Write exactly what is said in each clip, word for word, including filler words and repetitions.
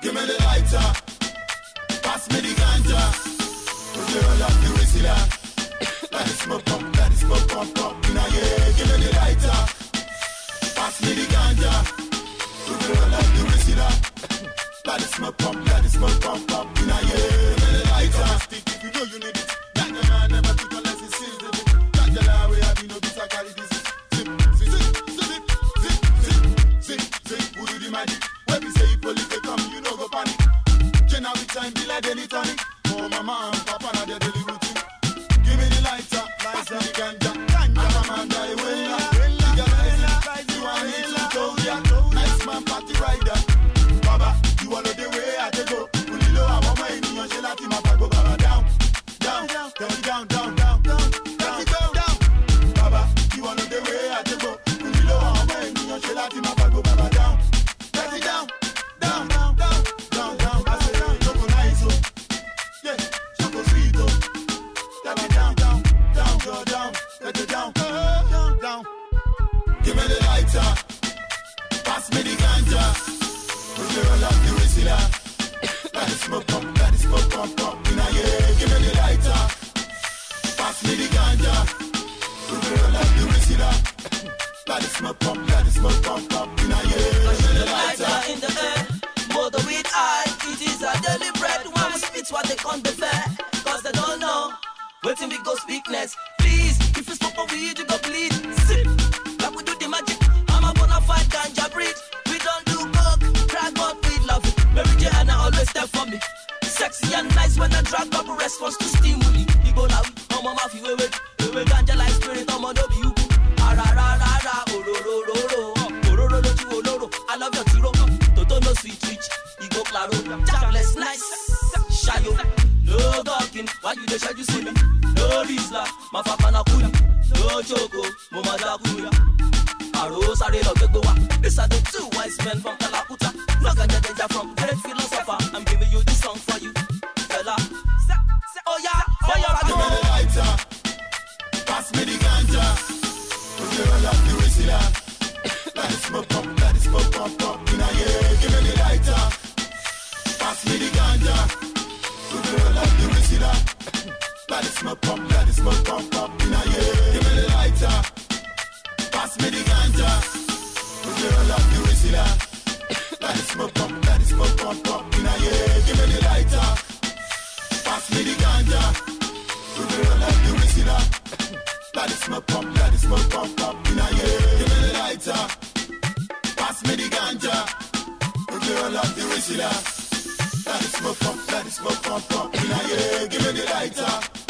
Give me the lighter. Pass me the ganja. Put your roll up the whistler. Let it smoke up, let it smoke up, up. In a yeah, give me the lighter. Pass me the ganja. Put your roll up the whistler. Let it smoke up, let it smoke up, up. In a yeah, give me the lighter. Stick if you know you need it. That the man never took unless he sees it. That the lie way I be no bisa carry this. Zip, zip, zip, zip, zip, zip, zip. Who do the magic? When we say police they come, you know go panic. Now the time be like daily tonic. Oh mama and papa na their daily routine. Give me the lighter, lighter, the ganja, ganja. Mama die wella, legalize it. You want me to go ya? Nice man party rider. Baba, you wanna the way I go? Unilo I want my union, she lati ma pago baba down, down, down, down, down, down, down, down, down. Baba, you wanna the way I go? Unilo I want my union, she lati ma pago baba down, down, down, down, down, down, down. Give me the lighter, pass me the ganja. Put your roll up the whistler. Let it smoke up, let it smoke up, up. In a yeah, give me the lighter, pass me the ganja. Put your roll up the whistler. Let it smoke up, let it smoke up, up. In a yeah, give me the lighter. In the air, mother with eye, it is a deliberate one. It's what they can't be fair, cause they don't know. Waiting we go speakness. Please, if you smoke a weed, you go bleed. Sip, like we do the magic. I'm a bona fide ganja breed. We don't do coke, crack, but we love it. Mary Johanna always there for me. Sexy and nice when I drag up a response to stimuli. Ebola, I'm a mafia, we wait. We wait ganja like spirit, I'm a W. Arararara, ororororo. Orororo, you oloro. I love your tiro. Toto no sweet twitch. Ego claro. Jobless, nice. Shayo. No talking, why you dey shy you see me? No Rizla, my papa na kuya. No choco, mama da kuya. Aro sare lo gbegbo wa. These are the two wise men from Kalakuta. No ganja danger from great philosopher. I'm giving you this song for you, fella. Oh yeah, for your give me the lighter, pass me the ganja. Put your roll up the whistler. Let it smoke up, let it smoke up, up. In a yeah, give me the lighter, pass me the ganja. Put your roll up the whistler. Let it smoke up, let it smoke up, up. In a yeah, give me the lighter, pass me the ganja. Put your roll up the whistler. Let it smoke up, let it smoke up, up. In a yeah, give me the lighter, pass me the ganja. Put your roll up the whistler. Let it smoke up, let it smoke up, up. In a yeah, give me the lighter, pass me the ganja. Put your roll up the whistler. Let it smoke up, let it smoke up, up. In a yeah, give me the lighter,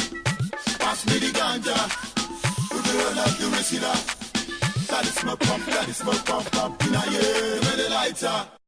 pass me the ganja. Put the roll up the whistler. Let it smoke up, let it smoke up, up. In a yeah, give me the lighter.